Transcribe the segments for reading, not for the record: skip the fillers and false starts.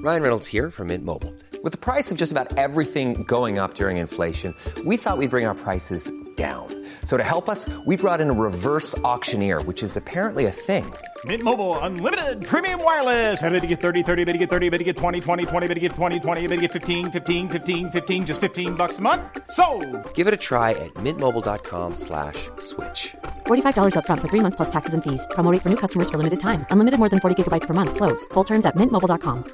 Ryan Reynolds here from Mint Mobile. With the price of just about everything going up during inflation, we thought we'd bring our prices down. So to help us, we brought in a reverse auctioneer, which is apparently a thing. Mint Mobile Unlimited Premium Wireless. How to get 30, 30, bit to get 30, bit to get 20, 20, 20, bit to get 20, 20, bit to get 15, 15, 15, 15, just $15 a month? Sold! Give it a try at mintmobile.com/switch. $45 up front for 3 months plus taxes and fees. Promo rate for new customers for limited time. Unlimited more than 40 gigabytes per month. Slows full terms at mintmobile.com.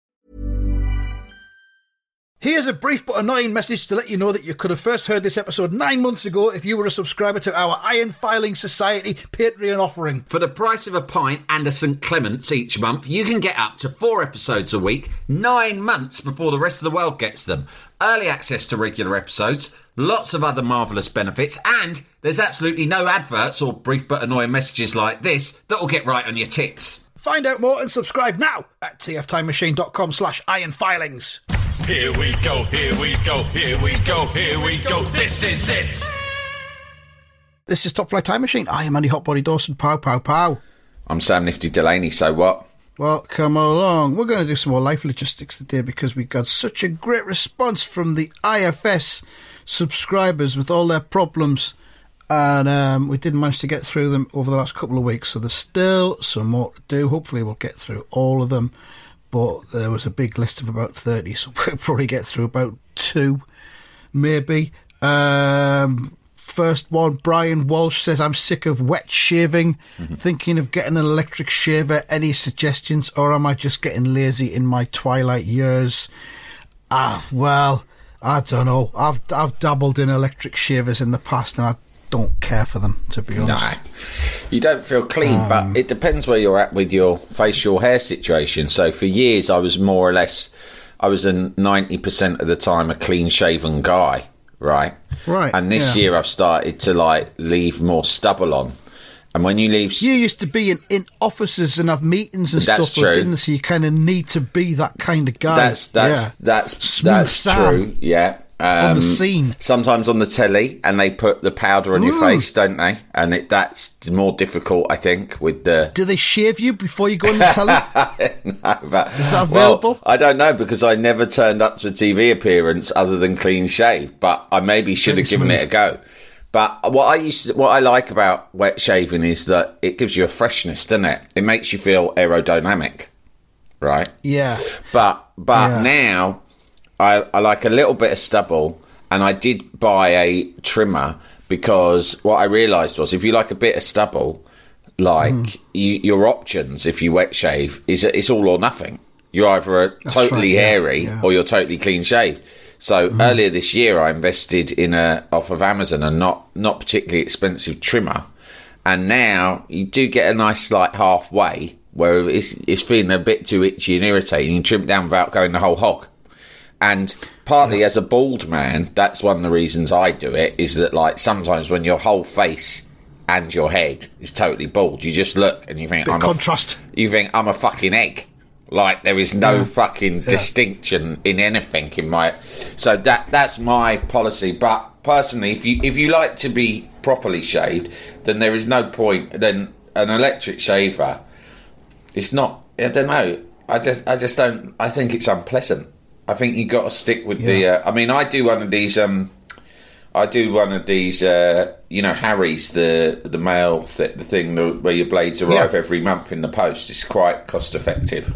Here's a brief but annoying message to let you know that you could have first heard this episode 9 months ago if you were a subscriber to our Iron Filing Society Patreon offering. For the price of a pint and a St. Clement's each month, you can get up to 4 episodes a week, 9 months before the rest of the world gets them. Early access to regular episodes, lots of other marvellous benefits, and there's absolutely no adverts or brief but annoying messages like this that'll get right on your tits. Find out more and subscribe now at tftimemachine.com/ironfilings. Here we go, here we go, here we go, here we go, this is it! This is Top Flight Time Machine. I am Andy Hotbody Dawson. Pow, pow, pow. I'm Sam Nifty Delaney, so what? Well, come along. We're going to do some more life logistics today because we got such a great response from the IFS subscribers with all their problems, and we didn't manage to get through them over the last couple of weeks, so there's still some more to do. Hopefully we'll get through all of them, but there was a big list of about 30, so we'll probably get through about 2, maybe. First one, Brian Walsh says, I'm sick of wet shaving, thinking of getting an electric shaver. Any suggestions, or am I just getting lazy in my twilight years? Well, I don't know. I've dabbled in electric shavers in the past, and I don't care for them, to be honest. No, you don't feel clean, but it depends where you're at with your facial hair situation. So for years, I was more or less, I was in 90% of the time a clean-shaven guy, right? Right. And this year, I've started to leave more stubble on. And when you leave, you used to be in offices and have meetings and that's stuff, true. Didn't you? So you kind of need to be that kind of guy. That's Sam true. Yeah. On the scene. Sometimes on the telly, and they put the powder on your face, don't they? And that's more difficult, I think, with the... Do they shave you before you go on the telly? No, but, is that available? Well, I don't know, because I never turned up to a TV appearance other than clean shave, but I maybe should have given it a go. But what I like about wet shaving is that it gives you a freshness, doesn't it? It makes you feel aerodynamic, right? Yeah. But now I like a little bit of stubble, and I did buy a trimmer because what I realised was if you like a bit of stubble, your options if you wet shave is it's all or nothing. You're either totally hairy or you're totally clean shaved. So earlier this year, I invested in off of Amazon a not particularly expensive trimmer, and now you do get a nice halfway where it's feeling a bit too itchy and irritating. You can trim it down without going the whole hog. And partly as a bald man, that's one of the reasons I do it. Is that sometimes when your whole face and your head is totally bald, you just look and you think contrast. You think I'm a fucking egg. There is no fucking distinction in anything in my... So that's my policy. But personally, if you like to be properly shaved, then there is no point. Then an electric shaver, it's not... I don't know. I just don't... I think it's unpleasant. I think you got to stick with the... I do one of these... Harry's, the mail the thing where your blades arrive every month in the post. It's quite cost effective.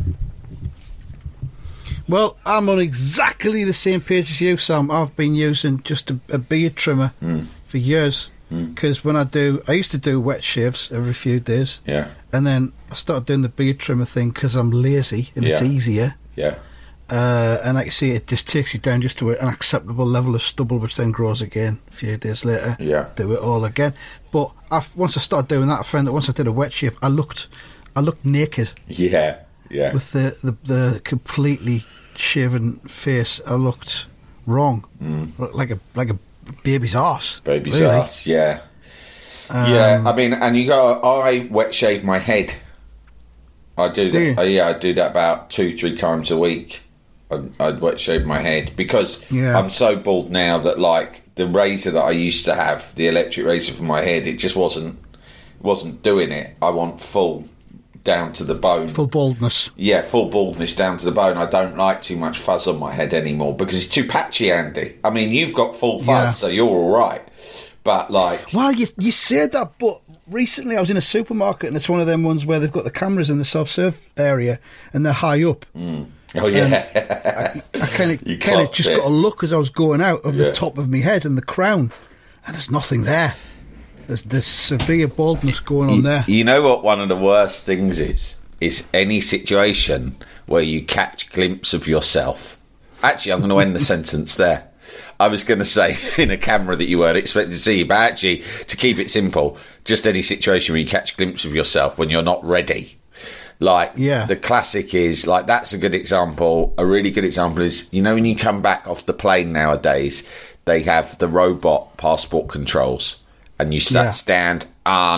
Well, I'm on exactly the same page as you, Sam. I've been using just a beard trimmer for years because I used to do wet shaves every few days. Yeah. And then I started doing the beard trimmer thing because I'm lazy and it's easier. Yeah. And like you see, it just takes you down just to an acceptable level of stubble, which then grows again a few days later. Yeah. Do it all again. But once I started doing that, I found that once I did a wet shave, I looked naked. Yeah. Yeah. With the completely shaven face, I looked wrong. Looked like a baby's arse. Baby's arse, yeah. And I wet shave my head. I do that. I do that about 2-3 times a week. I'd wet shave my head because I'm so bald now that the razor that I used to have, the electric razor for my head, it just wasn't doing it. I want full down to the bone. Full baldness. Yeah, full baldness down to the bone. I don't like too much fuzz on my head anymore because it's too patchy, Andy. I mean, you've got full fuzz, so you're all right. But, like... Well, you said that, but recently I was in a supermarket and it's one of them ones where they've got the cameras in the self-serve area and they're high up. Oh, yeah. I kind of just got a look as I was going out of the top of my head and the crown, and there's nothing there. There's severe baldness going on there. You know what one of the worst things is any situation where you catch a glimpse of yourself. Actually, I'm going to end the sentence there. I was going to say in a camera that you weren't expecting to see, but actually, to keep it simple, just any situation where you catch a glimpse of yourself when you're not ready. Like, the classic is, like, that's a good example. A really good example is, you know, when you come back off the plane nowadays, they have the robot passport controls. And you stand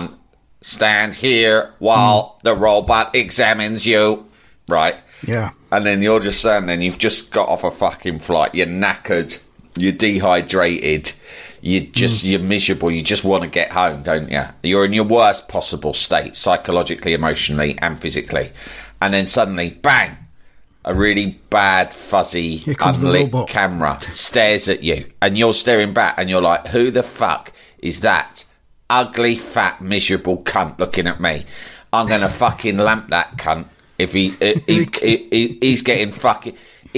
here while the robot examines you, right? Yeah. And then you're just standing there and you've just got off a fucking flight. You're knackered. You're dehydrated. You're miserable. You just want to get home, don't you? You're in your worst possible state, psychologically, emotionally, and physically. And then suddenly, bang! A really bad, fuzzy, unlit camera stares at you. And you're staring back and you're like, who the fuck is that ugly, fat, miserable cunt looking at me? I'm going to fucking lamp that cunt if he's getting fucking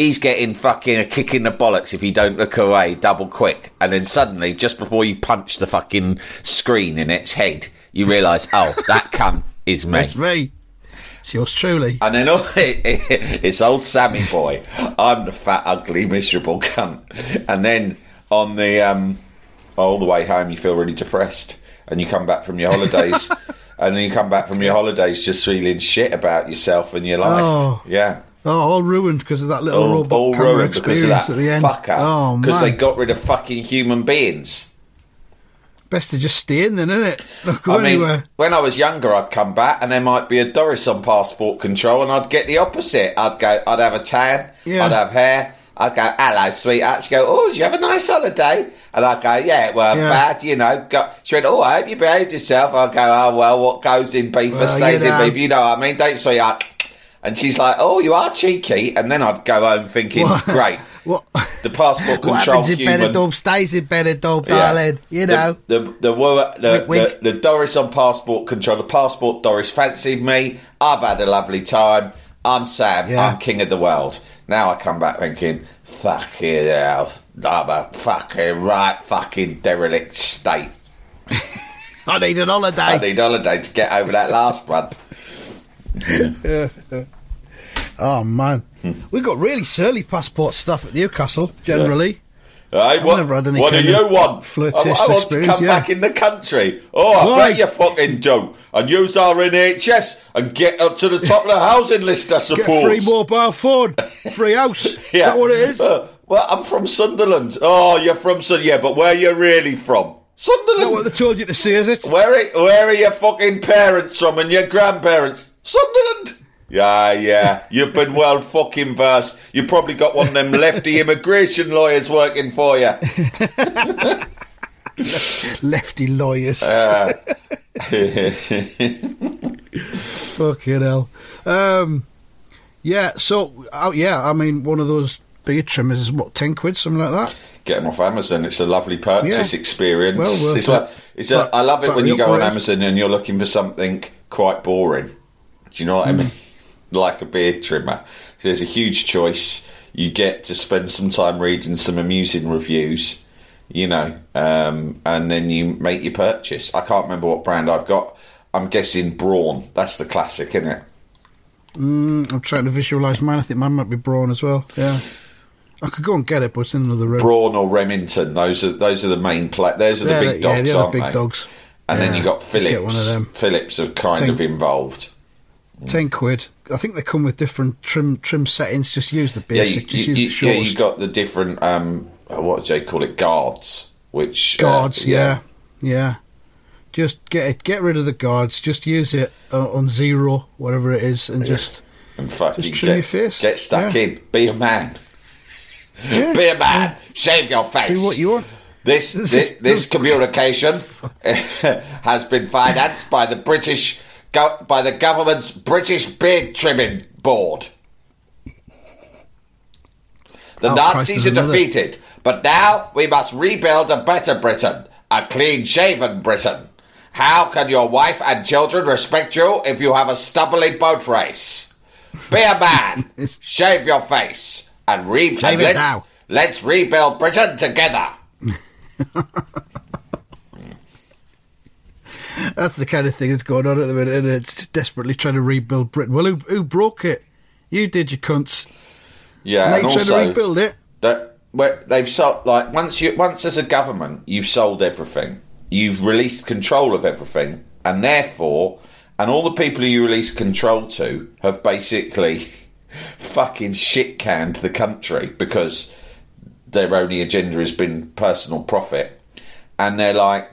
a kick in the bollocks if he don't look away double quick. And then suddenly, just before you punch the fucking screen in its head, you realise, oh, that cunt is me. That's me. It's yours truly. And then it's old Sammy boy. I'm the fat, ugly, miserable cunt. And then on the all the way home, you feel really depressed, and you come back from your holidays, and then you come back from your holidays just feeling shit about yourself and your life. All ruined because of that little robot all camera ruined experience because of that at the end. Fucker. Because they got rid of fucking human beings. Best to just stay in then, isn't it? Not go anywhere. When I was younger, I'd come back and there might be a Doris on passport control, and I'd get the opposite. I'd have a tan, I'd have hair. I'd go, hello, sweetheart. She'd go, oh, did you have a nice holiday? And I'd go, yeah, it weren't bad, you know. She went, oh, I hope you behaved yourself. I'd go, oh, well, what goes in beef stays in beef. You know what I mean? Don't sweetheart. And she's like, oh, you are cheeky. And then I'd go home thinking, great. What? The passport control what happens in human. Benidorm stays in Benidorm, darling. You know. The Doris on passport control, the passport Doris fancied me. I've had a lovely time. I'm Sam. I'm king of the world. Now I come back thinking, fucking hell, I'm a fucking derelict state. I need an holiday. I need a holiday to get over that last one. Oh, man. We got really surly passport stuff at Newcastle, generally. Hey, what do you want? Flirtatious I want to come back in the country. Oh, I bet you fucking do. And use our NHS and get up to the top of the housing list, I suppose. Get free mobile phone, free house. Is that what it is? Well, I'm from Sunderland. Oh, you're from Sunderland. Yeah, but where are you really from? Sunderland. Is that what they told you to say, is it? Where are your fucking parents from and your grandparents? Sunderland. Yeah. You've been well fucking versed. You probably got one of them lefty immigration lawyers working for you. Lefty lawyers. Fucking hell. I mean, one of those beard trimmers is what, 10 quid, something like that? Get them off Amazon. It's a lovely purchase experience. Well worth I love it when you go on Amazon and you're looking for something quite boring. Do you know what I mean? Like a beard trimmer. So there's a huge choice. You get to spend some time reading some amusing reviews, you know, and then you make your purchase. I can't remember what brand I've got. I'm guessing Braun. That's the classic, isn't it? I'm trying to visualise mine. I think mine might be Braun as well. Yeah. I could go and get it, but it's in another room. Braun or Remington. Those are the main those are the big dogs, they're aren't the big they? dogs. And then you got Philips. Get one of them. Philips are kind of involved. 10 quid. I think they come with different trim settings. Just use the basic. Use the shortest. Yeah, you got the different. What do they call it? Guards. Yeah. Just get rid of the guards. Just use it on 0, whatever it is, and just trim your face. Get stuck in. Be a man. Yeah. Be a man. Shave your face. Do what you want. This communication has been financed by the British by the government's British Beard Trimming Board. The Nazis are defeated, but now we must rebuild a better Britain, a clean-shaven Britain. How can your wife and children respect you if you have a stubbly boat race? Be a man, shave your face, and let's rebuild Britain together. That's the kind of thing that's going on at the minute, and it's desperately trying to rebuild Britain. Well, who broke it? You did, you cunts. Yeah, and also trying to rebuild it. They've sold, like, once as a government, you've sold everything. You've released control of everything, and therefore, and all the people who you release control to have basically fucking shit-canned the country because their only agenda has been personal profit. And they're like,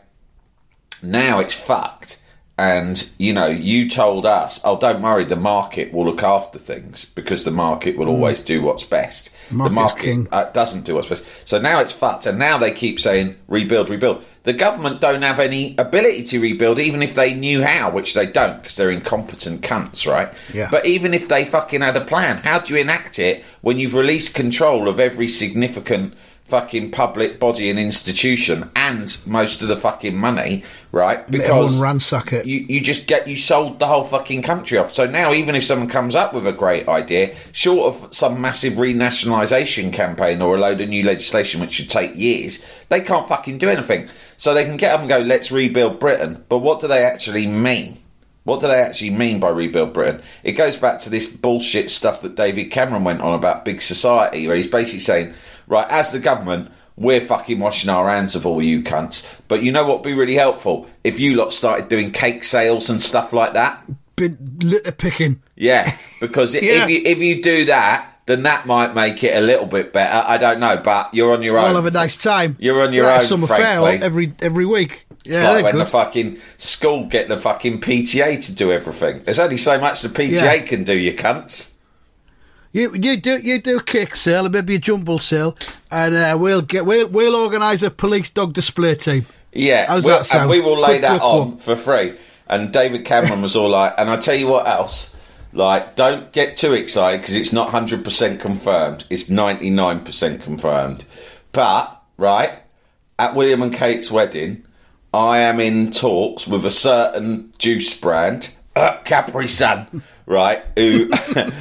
now it's fucked. And, you know, you told us, oh, don't worry, the market will look after things because the market will always do what's best. The market doesn't do what's best. So now it's fucked. And now they keep saying, rebuild, rebuild. The government don't have any ability to rebuild, even if they knew how, which they don't because they're incompetent cunts, right? Yeah. But even if they fucking had a plan, how do you enact it when you've released control of every significant fucking public body and institution and most of the fucking money, right? Because ransack it. You sold the whole fucking country off. So now even if someone comes up with a great idea, short of some massive renationalisation campaign or a load of new legislation which should take years, they can't fucking do anything. So they can get up and go, let's rebuild Britain. But what do they actually mean? What do they actually mean by rebuild Britain? It goes back to this bullshit stuff that David Cameron went on about big society, where he's basically saying, right, as the government, we're fucking washing our hands of all you cunts. But you know what would be really helpful? If you lot started doing cake sales and stuff like that. Litter picking. Yeah, because if you do that, then that might make it a little bit better. I don't know, but you're on your own. I'll have a nice time. You're on your own, summer frankly. fair every week. It's like when the fucking school get the fucking PTA to do everything. There's only so much the PTA can do, you cunts. You do a cake sale, and maybe a jumble sale, and we'll organise a police dog display team. Yeah, how's that sound? And we will lay that on for free. And David Cameron was all like, and I tell you what else, like, don't get too excited because it's not 100% confirmed. It's 99% confirmed. But right at William and Kate's wedding, I am in talks with a certain juice brand, Capri Sun, right? Who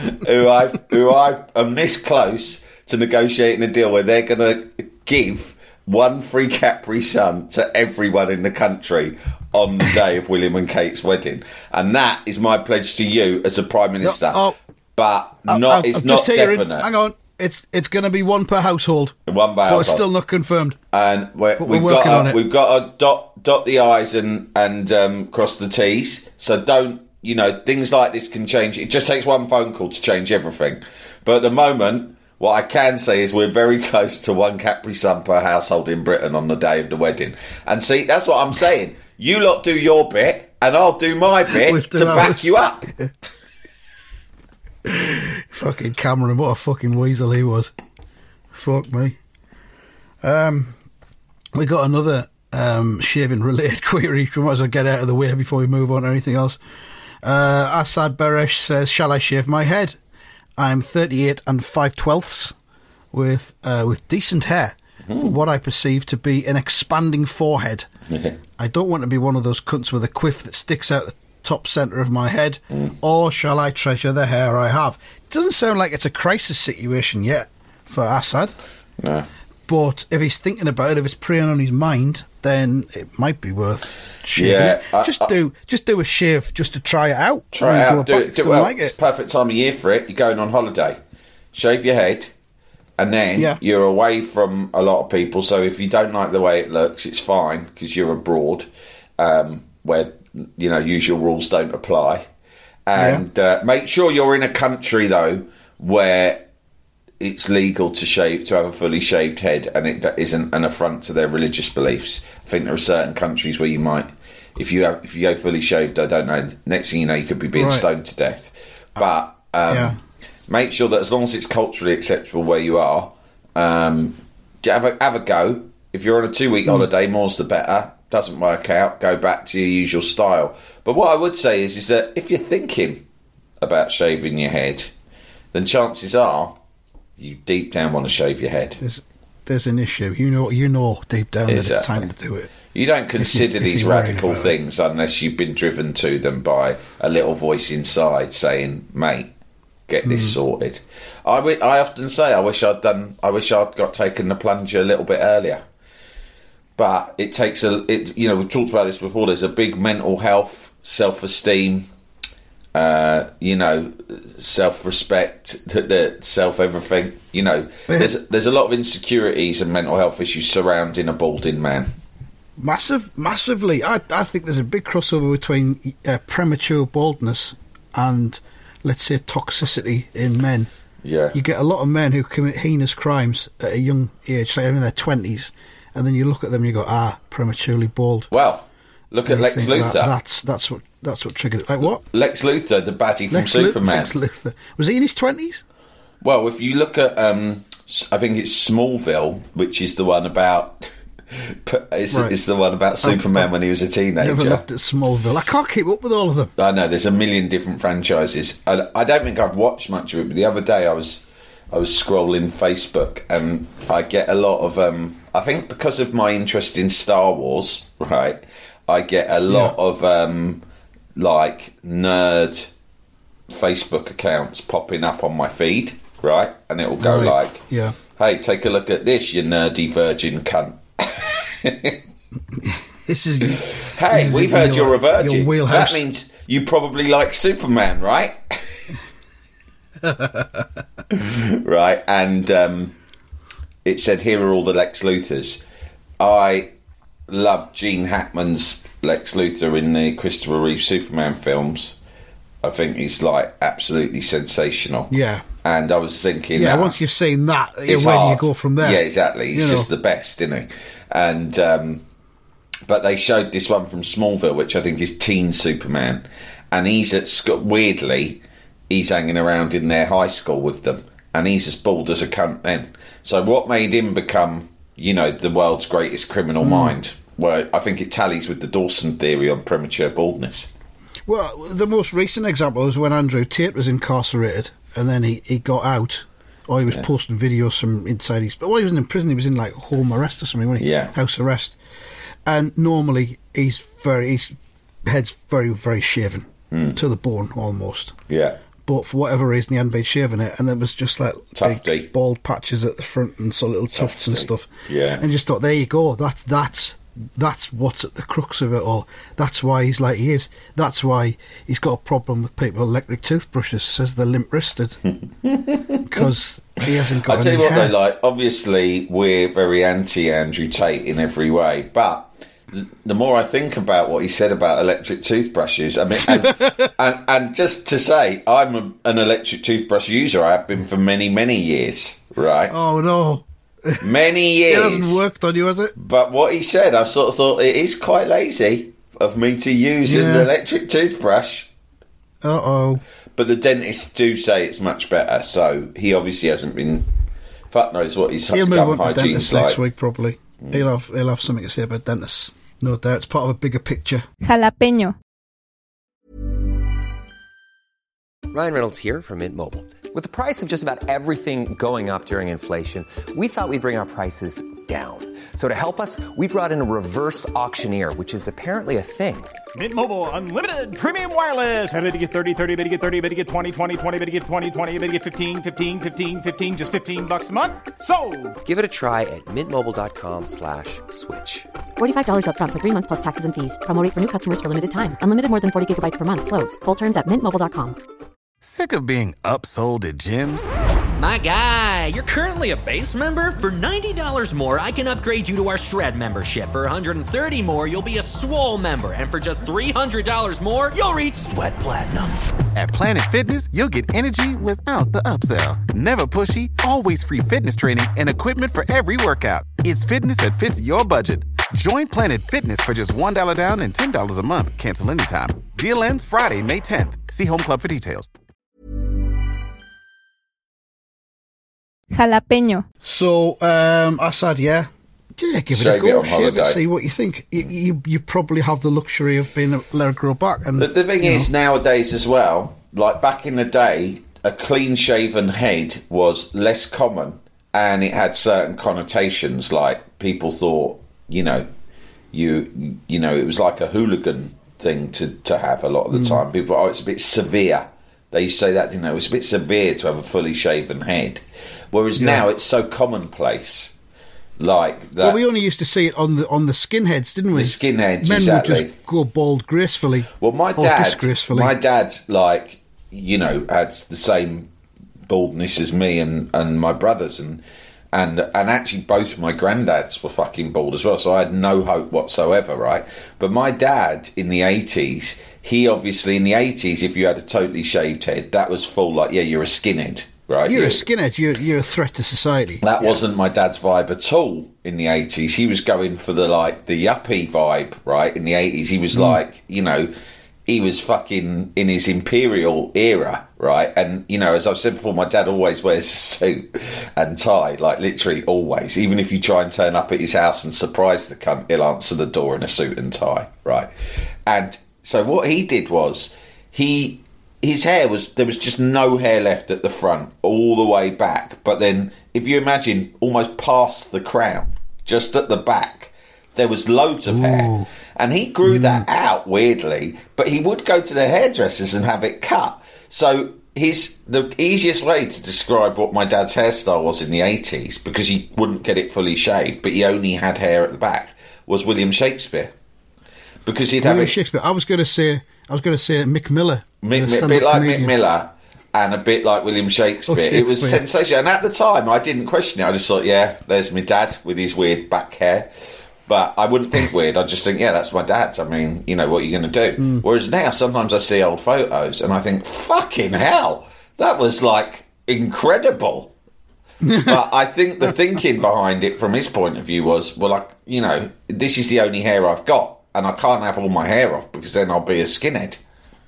I am this close to negotiating a deal where they're going to give one free Capri Sun to everyone in the country on the day of William and Kate's wedding, and that is my pledge to you as a Prime Minister. It's not definite. Hang on. It's going to be one per household. One per household. But it's still not confirmed. And we're working on it. We've got to dot the I's and cross the T's. So don't, things like this can change. It just takes one phone call to change everything. But at the moment, what I can say is we're very close to one Capri Sun per household in Britain on the day of the wedding. And see, that's what I'm saying. You lot do your bit, and I'll do my bit to back you up. Fucking Cameron, what a fucking weasel he was. Fuck me. We got another shaving related query. We might as well get out of the way before we move on to anything else. Assad Beresh says, shall I shave my head? I'm 38 and 5/12 with decent hair, but what I perceive to be an expanding forehead. I don't want to be one of those cunts with a quiff that sticks out the top centre of my head, or shall I treasure the hair I have? It doesn't sound like it's a crisis situation yet for Assad. No. But if he's thinking about it, if it's preying on his mind, then it might be worth shaving it. Just do a shave just to try it out. Try it out. Do it well. It's the perfect time of year for it. You're going on holiday. Shave your head, and then you're away from a lot of people. So if you don't like the way it looks, it's fine because you're abroad, where usual rules don't apply. And make sure you're in a country though where it's legal to have a fully shaved head, and it isn't an affront to their religious beliefs. I think there are certain countries where you might, if you go fully shaved, I don't know, next thing you know, you could be being stoned to death. But make sure that as long as it's culturally acceptable where you are, have a go. If you're on a 2-week holiday, more's the better. doesn't work out, go back to your usual style. But what I would say is that if you're thinking about shaving your head, then chances are you deep down want to shave your head. There's an issue. You know deep down that it's time to do it. You don't consider these radical things unless you've been driven to them by a little voice inside saying, "Mate, get this sorted." I often say I wish I'd got taken the plunge a little bit earlier. But it takes we've talked about this before. There's a big mental health, self-esteem, self-respect, self-everything. There's a lot of insecurities and mental health issues surrounding a balding man. Massively. I think there's a big crossover between premature baldness and, let's say, toxicity in men. Yeah. You get a lot of men who commit heinous crimes at a young age, like in their 20s, and then you look at them and you go, prematurely bald. Well, look at Lex Luthor. That's what triggered it. Like what? Lex Luthor, the baddie from Superman. Lex Luthor. Was he in his 20s? Well, if you look at, I think it's Smallville, which is the one about... It's the one about Superman when he was a teenager. Never looked at Smallville. I can't keep up with all of them. I know, there's a million different franchises. I don't think I've watched much of it, but the other day I was scrolling Facebook and I get a lot of... I think because of my interest in Star Wars, right, I get a lot of nerd Facebook accounts popping up on my feed, right? And it will go hey, take a look at this, you nerdy virgin cunt. We've heard you're a virgin. Your wheelhouse. That means you probably like Superman, right? Right, and it said, here are all the Lex Luthors. I love Gene Hackman's Lex Luthor in the Christopher Reeve Superman films. I think he's absolutely sensational. Yeah. And I was thinking... Yeah, once you've seen that, where do you go from there? Yeah, exactly. He's just the best, isn't he? And... but they showed this one from Smallville, which I think is teen Superman. And he's weirdly, he's hanging around in their high school with them. And he's as bald as a cunt then. So what made him become, the world's greatest criminal mind? Well, I think it tallies with the Dawson theory on premature baldness. Well, the most recent example was when Andrew Tate was incarcerated and then he got out, or he was posting videos from inside his... Well, he wasn't in prison, he was in home arrest or something, wasn't he? Yeah. House arrest. And normally his head's very, very shaven to the bone almost. Yeah. But for whatever reason, he hadn't been shaving it, and there was just big bald patches at the front and little tufts and stuff. Yeah. And just thought, there you go. That's what's at the crux of it all. That's why he's like he is. That's why he's got a problem with people with electric toothbrushes. Says they're limp-wristed because he hasn't got. I tell any you what, hair. though, obviously we're very anti Andrew Tate in every way, but the more I think about what he said about electric toothbrushes, I mean, and just to say, I'm an electric toothbrush user. I have been for many, many years. Right? Oh no. Many years. It hasn't worked on you, has it? But what he said, I sort of thought it is quite lazy of me to use an electric toothbrush. Uh-oh. But the dentists do say it's much better, so he obviously hasn't been... Fuck knows what his He'll gum move on to dentists like. next week, probably. He'll have something to say about dentists. No doubt. It's part of a bigger picture. Jalapeño. Ryan Reynolds here from Mint Mobile. With the price of just about everything going up during inflation, we thought we'd bring our prices down. So to help us, we brought in a reverse auctioneer, which is apparently a thing. Mint Mobile Unlimited Premium Wireless. How to get 30, 30, bit to get 30, bit to get 20, 20, 20, bit to get 20, 20, bit to get 15, 15, 15, 15, just $15 a month? Sold! Give it a try at mintmobile.com/switch. $45 up front for 3 months plus taxes and fees. Promo rate for new customers for limited time. Unlimited more than 40 gigabytes per month. Slows full terms at mintmobile.com. Sick of being upsold at gyms? My guy, you're currently a base member. For $90 more, I can upgrade you to our Shred membership. For $130 more, you'll be a Swole member. And for just $300 more, you'll reach Sweat Platinum. At Planet Fitness, you'll get energy without the upsell. Never pushy, always free fitness training and equipment for every workout. It's fitness that fits your budget. Join Planet Fitness for just $1 down and $10 a month. Cancel anytime. Deal ends Friday, May 10th. See Home Club for details. Jalapeño. So, Assad, Yeah, give it Shave a it go. on Shave it. holiday. See what you think. You probably have the luxury of being able to let it grow back. And The thing is, nowadays as well, like back in the day, a clean-shaven head was less common, and it had certain connotations. Like people thought, you know, it was like a hooligan thing to have a lot of the time. People thought, it's a bit severe. They used to say that, it was a bit severe to have a fully shaven head. Whereas now it's so commonplace. Like that. Well, we only used to see it on the skinheads, didn't we? The skinheads, Men exactly. would just go bald gracefully. Well, my disgracefully. dad, like, had the same baldness as me and my brothers, and actually both my granddads were fucking bald as well, so I had no hope whatsoever, right? But my dad in the 80s, he obviously in the 80s, if you had a totally shaved head, that was full, like, yeah, you're a skinhead, right? You're a skinhead, you're a threat to society. That wasn't my dad's vibe at all in the 80s. He was going for the yuppie vibe, right? In the 80s, he was like, he was fucking in his imperial era, right? And, as I've said before, my dad always wears a suit and tie, like literally always. Even if you try and turn up at his house and surprise the cunt, he'll answer the door in a suit and tie, right? And so what he did was, his hair there was just no hair left at the front, all the way back. But then, if you imagine, almost past the crown, just at the back, there was loads of hair. And he grew that out, weirdly, but he would go to the hairdressers and have it cut. So the easiest way to describe what my dad's hairstyle was in the 80s, because he wouldn't get it fully shaved, but he only had hair at the back, was William Shakespeare. Because he'd have Shakespeare. I was going to say Mick Miller. A bit like Mick Miller and a bit like William Shakespeare. It was sensational. And at the time, I didn't question it. I just thought, yeah, there's my dad with his weird back hair. But I wouldn't think weird. I'd just think, yeah, that's my dad. I mean, what are you going to do? Whereas now, sometimes I see old photos and I think, fucking hell, that was, like, incredible. But I think the thinking behind it from his point of view was, well, this is the only hair I've got, and I can't have all my hair off because then I'll be a skinhead.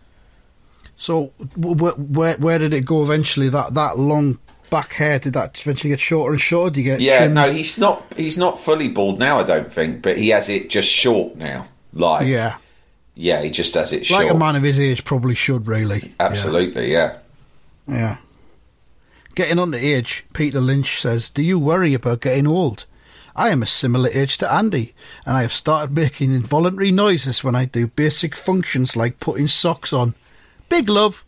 So where did it go eventually? That long back hair, did that eventually get shorter and shorter? Do you get trimmed? No, he's not fully bald now, I don't think, but he has it just short now. Yeah, he just has it short. Like a man of his age probably should, really. Absolutely, yeah. Getting on the age, Peter Lynch says, do you worry about getting old? I am a similar age to Andy, and I have started making involuntary noises when I do basic functions like putting socks on. Big love.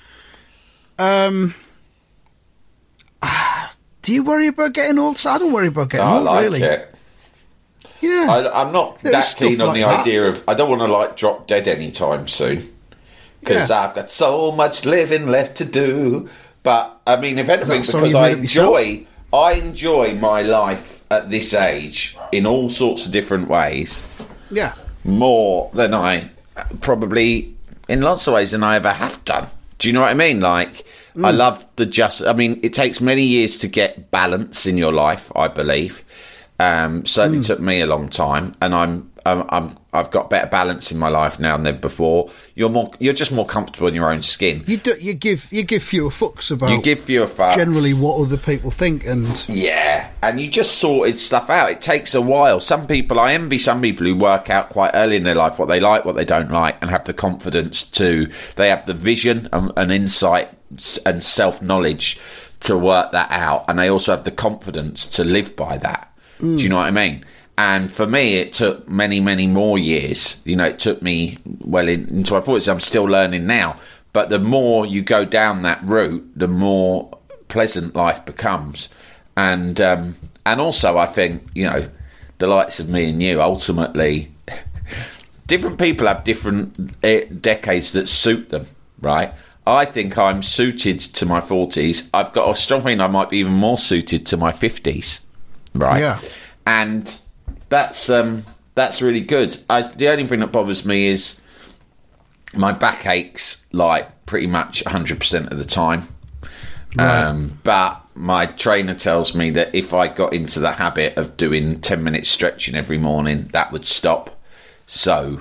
Do you worry about getting old? So I don't worry about getting old, really. I like it. Yeah. I'm not that keen on the idea of... I don't want to, drop dead anytime soon. Because I've got so much living left to do. But, I mean, if anything, because I enjoy my life at this age in all sorts of different ways. Yeah. More than I... Probably, in lots of ways, than I ever have done. Do you know what I mean? I love it takes many years to get balance in your life, I believe. Certainly took me a long time, and I've got better balance in my life now than ever before. You're just more comfortable in your own skin. You give fewer fucks about. You give fewer fucks. Generally, what other people think, and and you just sorted stuff out. It takes a while. I envy some people who work out quite early in their life what they like, what they don't like, and have the confidence they have the vision and insight and self-knowledge to work that out, and they also have the confidence to live by that. Do you know what I mean? And for me, it took many, many more years. It took me well into my 40s. I'm still learning now. But the more you go down that route, the more pleasant life becomes. And also, I think, the likes of me and you, ultimately, different people have different decades that suit them, right? I think I'm suited to my 40s. I've got a strong feeling I might be even more suited to my 50s. Right, yeah, and that's really good. The only thing that bothers me is my back aches pretty much 100% of the time. Right. But my trainer tells me that if I got into the habit of doing 10 minutes stretching every morning, that would stop. So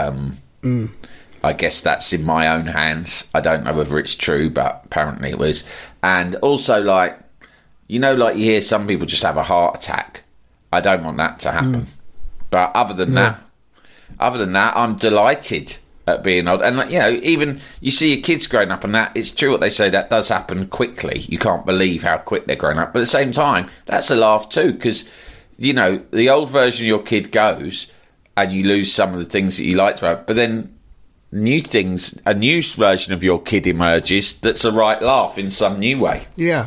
I guess that's in my own hands. I don't know whether it's true, but apparently it was. And also, you hear some people just have a heart attack I don't want that to happen. But other than that, I'm delighted at being old. And, you know, even you see your kids growing up and that, it's true what they say, that does happen quickly. You can't believe how quick they're growing up. But at the same time, that's a laugh too, because, you know, the old version of your kid goes and you lose some of the things that you liked about, but then new things, a new version of your kid emerges that's a right laugh in some new way. Yeah.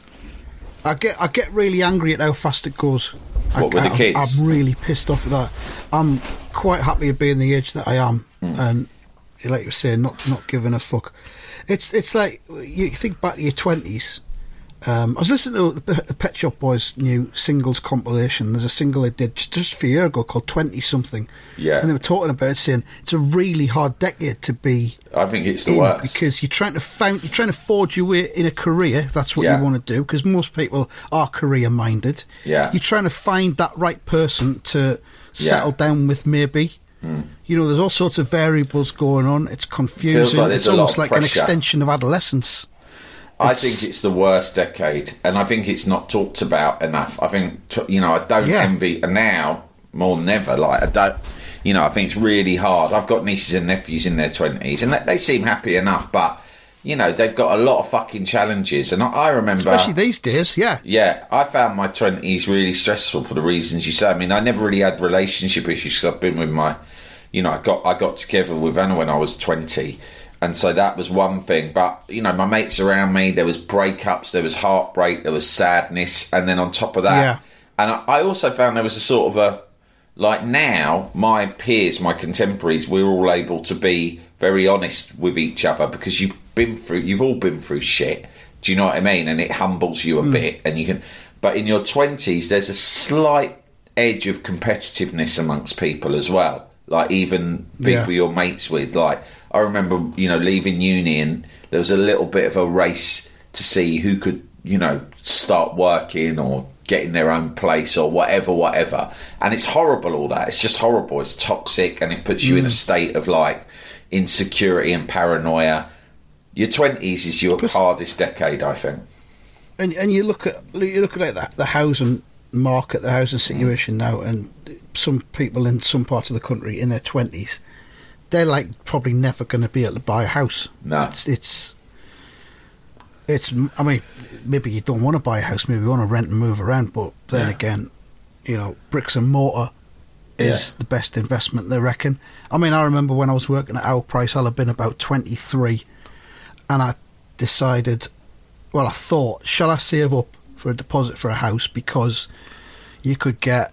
I get really angry at how fast it goes. What with the kids? I'm really pissed off at that. I'm quite happy at being the age that I am, and like you were saying, not giving a fuck. It's like you think back to your 20s. I was listening to the Pet Shop Boys' new singles compilation. There's a single they did just a year ago called 20 something. Yeah. And they were talking about it, saying it's a really hard decade to be. I think it's the worst, because you're trying to forge your way in a career, if that's what you want to do, because most people are career minded. Yeah. You're trying to find that right person to settle down with, maybe. You know, there's all sorts of variables going on. It's confusing. Feels like it's almost like an extension of adolescence. I think it's the worst decade, and I think it's not talked about enough. I think, you know, I don't envy, and now more than ever, like, I don't, you know, I think it's really hard. I've got nieces and nephews in their 20s, and they seem happy enough, but, you know, they've got a lot of fucking challenges, and I remember... Especially these days, yeah. Yeah, I found my 20s really stressful for the reasons you say. I mean, I never really had relationship issues, because I've been with my... You know, I got together with Anna when I was 20, and so that was one thing. But, you know, my mates around me, there was breakups, there was heartbreak, there was sadness, and then on top of that... And I also found there was a sort of a... Like, now, my peers, my contemporaries, we're all able to be very honest with each other, because you've all been through shit. Do you know what I mean? And it humbles you a bit, and you can... But in your 20s, there's a slight edge of competitiveness amongst people as well. Like, even people you're mates with. Like, I remember, you know, leaving uni, and there was a little bit of a race to see who could, you know, start working or get in their own place or whatever. And it's horrible, all that. It's just horrible. It's toxic, and it puts you in a state of, like, insecurity and paranoia. Your 20s is your hardest decade, I think. And you look at like the housing market, the housing situation now, and some people in some parts of the country in their 20s, they're like probably never going to be able to buy a house. No, it's. I mean, maybe you don't want to buy a house, maybe you want to rent and move around, but then again, you know, bricks and mortar is the best investment, they reckon. I mean, I remember when I was working at Our Price, I'll have been about 23, and I decided, well, I thought, shall I save up for a deposit for a house, because you could get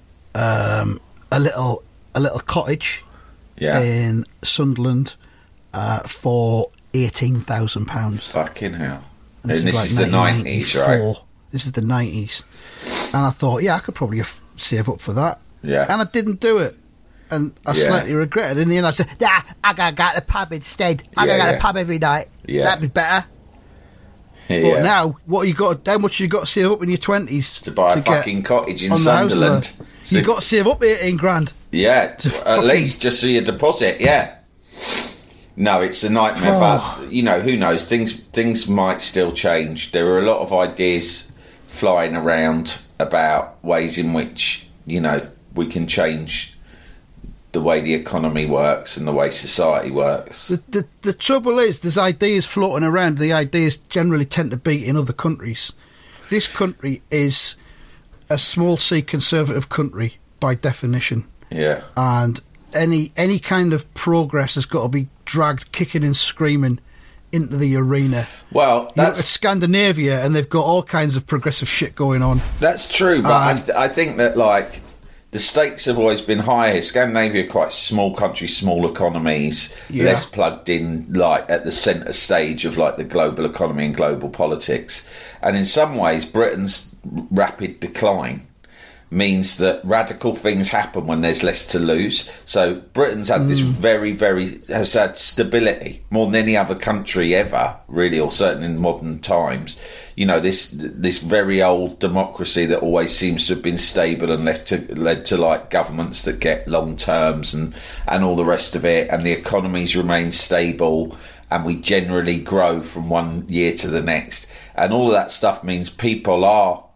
a little cottage in Sunderland for £18,000. Fucking hell! And this is the 90s, right? This is the 90s, and I thought, I could probably save up for that. Yeah, and I didn't do it, and I slightly regretted it. In the end, I said, I gotta go to the pub instead. I gotta go to the pub every night. Yeah, that'd be better. But now, how much you got to save up in your 20s to buy a fucking cottage in Sunderland? So you got to save up 18 grand. Yeah, at least just for your deposit. Yeah. No, it's a nightmare. But you know, who knows? Things might still change. There are a lot of ideas flying around about ways in which, you know, we can change the way the economy works and the way society works. The trouble is, there's ideas floating around. The ideas generally tend to be in other countries. This country is a small C conservative country by definition. Yeah. And any kind of progress has got to be dragged kicking and screaming into the arena. Well, you look at Scandinavia, and they've got all kinds of progressive shit going on. That's true, but I think that, like, the stakes have always been higher. Scandinavia, quite small country, small economies, less plugged in, like, at the centre stage of, like, the global economy and global politics. And in some ways, Britain's rapid decline means that radical things happen when there's less to lose. So Britain's had this has had stability more than any other country ever, really, or certainly in modern times. You know, this very old democracy that always seems to have been stable and led to like governments that get long terms and all the rest of it, and the economies remain stable, and we generally grow from one year to the next, and all of that stuff means people are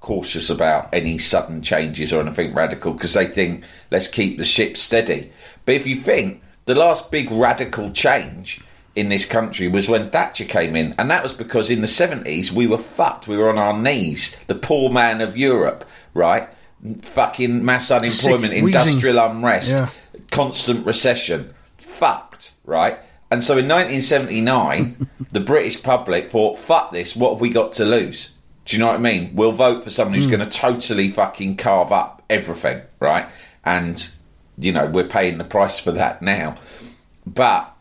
cautious about any sudden changes or anything radical because they think, let's keep the ship steady. But if you think, the last big radical change in this country was when Thatcher came in, and that was because in the 70s we were fucked. We were on our knees. The poor man of Europe, right? Fucking mass unemployment, industrial unrest, constant recession. Fucked, right? And so in 1979, the British public thought, fuck this, what have we got to lose? Do you know what I mean? We'll vote for someone who's going to totally fucking carve up everything, right? And, you know, we're paying the price for that now. But,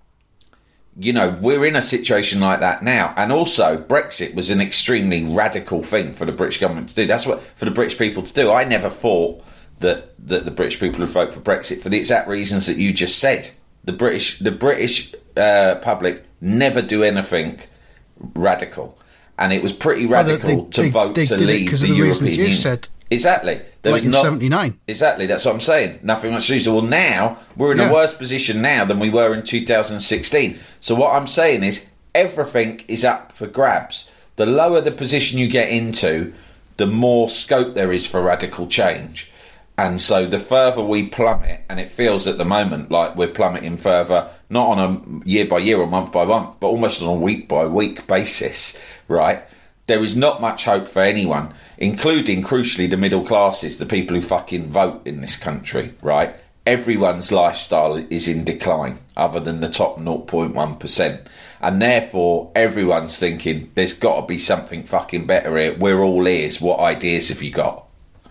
you know, we're in a situation like that now. And also, Brexit was an extremely radical thing for the British government to do. That's what, for the British people to do. I never thought that the British people would vote for Brexit for the exact reasons that you just said. The British public never do anything radical, and it was pretty radical to vote to leave the European Union. Said. Exactly. There like was in 79. Exactly, that's what I'm saying. Nothing much to lose. Well, now we're in a worse position now than we were in 2016. So what I'm saying is everything is up for grabs. The lower the position you get into, the more scope there is for radical change. And so the further we plummet, and it feels at the moment like we're plummeting further, not on a year by year or month by month, but almost on a week by week basis, right? There is not much hope for anyone, including, crucially, the middle classes, the people who fucking vote in this country, right? Everyone's lifestyle is in decline, other than the top 0.1%. And therefore, everyone's thinking, there's got to be something fucking better here. We're all ears. What ideas have you got?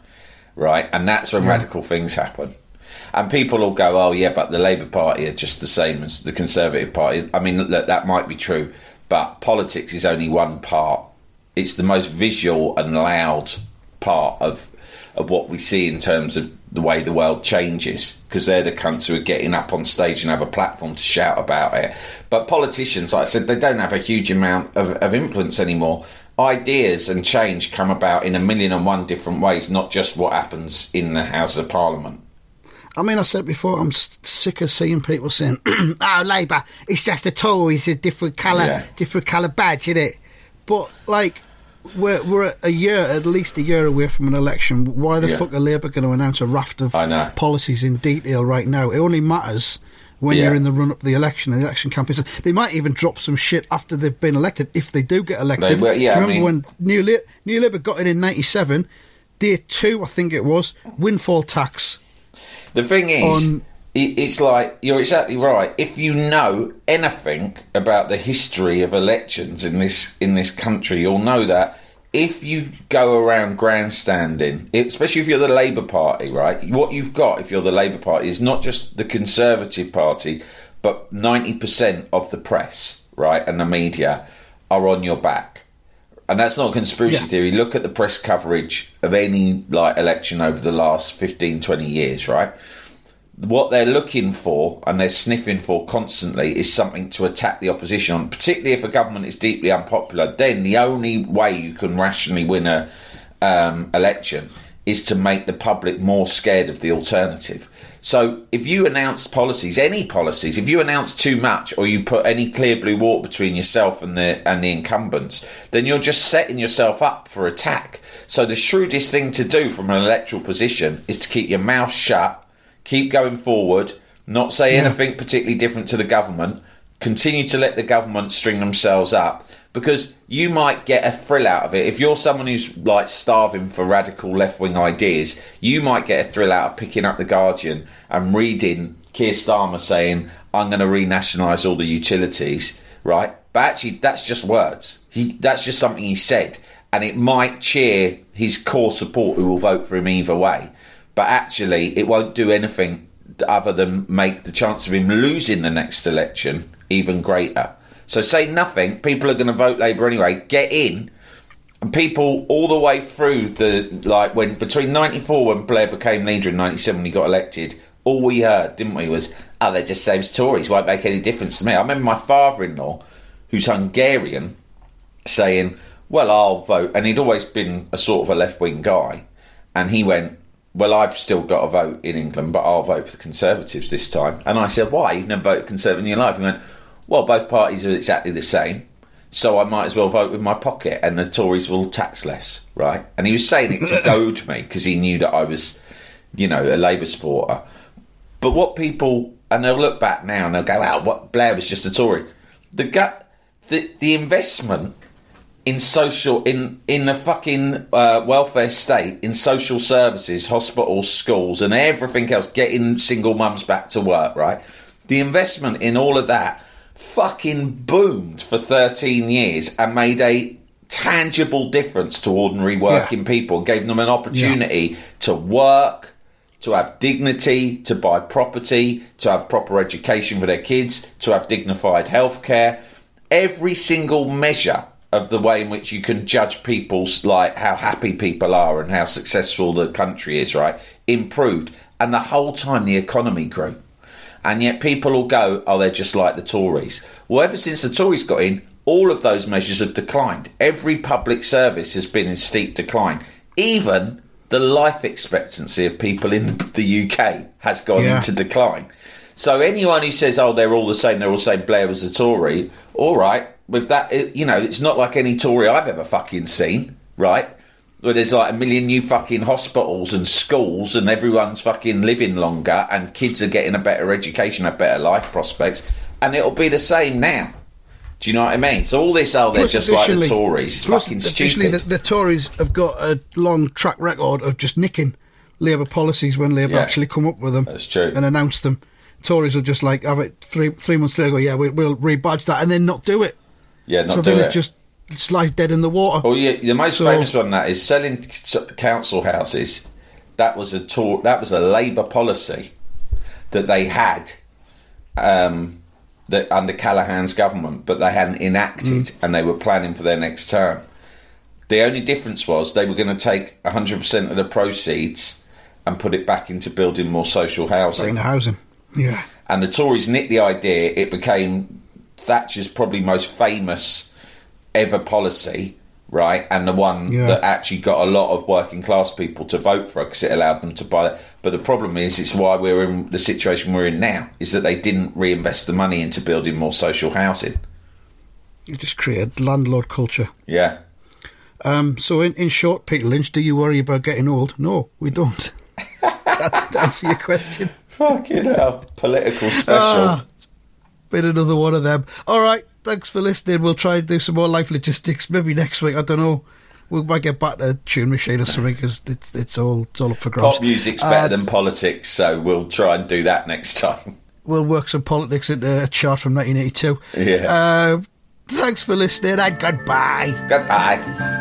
Right, and that's when radical things happen. And people will go, oh yeah, but the Labour Party are just the same as the Conservative Party. I mean, look, that might be true, but politics is only one part. It's the most visual and loud part of what we see in terms of the way the world changes, because they're the cunts who are getting up on stage and have a platform to shout about it. But politicians, like I said, they don't have a huge amount of influence anymore. Ideas and change come about in 1,000,001 different ways, not just what happens in the House of Parliament. I mean, I said before, I'm sick of seeing people saying, oh, Labour, it's just a Tories, a different colour badge, isn't it? But, like, we're at least a year away from an election. Why the fuck are Labour going to announce a raft of policies in detail right now? It only matters when you're in the run-up to the election and the election campaign. They might even drop some shit after they've been elected, if they do get elected. Do you remember when New Labour got in 97, day 2, I think it was, windfall tax. The thing is, it's like, you're exactly right. If you know anything about the history of elections in this country, you'll know that if you go around grandstanding, especially if you're the Labour Party, right, what you've got if you're the Labour Party is not just the Conservative Party, but 90% of the press, right, and the media are on your back. And that's not a conspiracy theory. Look at the press coverage of any election over the last 15, 20 years, right? What they're looking for and they're sniffing for constantly is something to attack the opposition on, particularly if a government is deeply unpopular. Then the only way you can rationally win a election is to make the public more scared of the alternative. So if you announce policies, any policies, if you announce too much or you put any clear blue water between yourself and the incumbents, then you're just setting yourself up for attack. So the shrewdest thing to do from an electoral position is to keep your mouth shut, keep going forward, not say anything particularly different to the government, continue to let the government string themselves up, because you might get a thrill out of it. If you're someone who's starving for radical left-wing ideas, you might get a thrill out of picking up The Guardian and reading Keir Starmer saying, I'm going to renationalise all the utilities, right? But actually, that's just words. That's just something he said, and it might cheer his core support who will vote for him either way. But actually, it won't do anything other than make the chance of him losing the next election even greater. So say nothing. People are going to vote Labour anyway. Get in. And people all the way through when between 94 when Blair became leader and 97 when he got elected, all we heard, didn't we, was, oh, they're just same Tories, won't make any difference to me. I remember my father-in-law, who's Hungarian, saying, well, I'll vote. And he'd always been a sort of a left-wing guy. And he went, well, I've still got a vote in England, but I'll vote for the Conservatives this time. And I said, why? You've never voted Conservative in your life? He went, well, both parties are exactly the same. so I might as well vote with my pocket and the Tories will tax less, right? And he was saying it to goad me because he knew that I was, a Labour supporter. But what people, and they'll look back now and they'll go, what, Blair was just a Tory. The investment in social, in the fucking welfare state, in social services, hospitals, schools and everything else, getting single mums back to work, right? The investment in all of that fucking boomed for 13 years and made a tangible difference to ordinary working people and gave them an opportunity to work, to have dignity, to buy property, to have proper education for their kids, to have dignified healthcare. Every single measure of the way in which you can judge people's, like, how happy people are and how successful the country is, right, improved. And the whole time the economy grew. And yet people will go, they're just like the Tories. Well, ever since the Tories got in, all of those measures have declined. Every public service has been in steep decline. Even the life expectancy of people in the UK has gone into decline. So anyone who says, they're all the same, they're all saying Blair was a Tory, all right, with that, it's not like any Tory I've ever fucking seen, right? Where there's like 1 million new fucking hospitals and schools and everyone's fucking living longer and kids are getting a better education, a better life prospects. And it'll be the same now. Do you know what I mean? So all this, they're just like the Tories. It's fucking stupid. The Tories have got a long track record of just nicking Labour policies when Labour actually come up with them. That's true. And announce them. Tories will just like have it three months later, go, we'll rebadge that and then not do it. Yeah, not do it. So then it just lies dead in the water. Oh yeah, the most famous one that is selling council houses. That was a Labour policy that they had that under Callaghan's government, but they hadn't enacted, and they were planning for their next term. The only difference was they were going to take 100% of the proceeds and put it back into building more social housing. Yeah. And the Tories nicked the idea. It became Thatcher's probably most famous ever policy, right? And the one that actually got a lot of working class people to vote for it because it allowed them to buy it. But the problem is, it's why we're in the situation we're in now, is that they didn't reinvest the money into building more social housing. You just create landlord culture. Yeah. So in short, Peter Lynch, do you worry about getting old? No, we don't. To answer your question. Fucking hell. Political special. Been another one of them. All right. Thanks for listening. We'll try and do some more life logistics maybe next week. I don't know. We might get back to Tune Machine or something because it's all up for grabs. Pop music's better than politics, so we'll try and do that next time. We'll work some politics into a chart from 1982. Yeah. Thanks for listening and goodbye. Goodbye.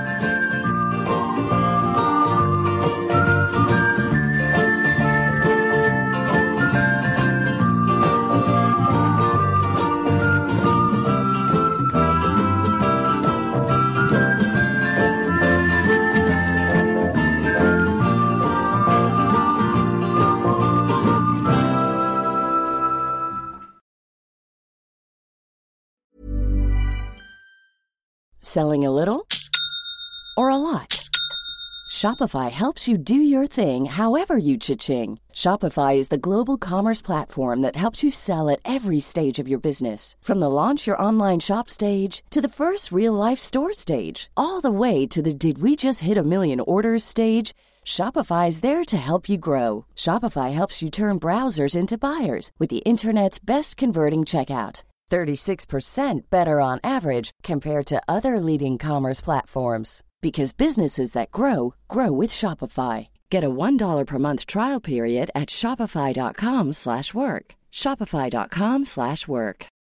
Selling a little or a lot? Shopify helps you do your thing however you cha-ching. Shopify is the global commerce platform that helps you sell at every stage of your business. From the launch your online shop stage to the first real-life store stage, all the way to the did we just hit 1 million orders stage. Shopify is there to help you grow. Shopify helps you turn browsers into buyers with the internet's best converting checkout. 36% better on average compared to other leading commerce platforms. Because businesses that grow, grow with Shopify. Get a $1 per month trial period at shopify.com/work. Shopify.com/work.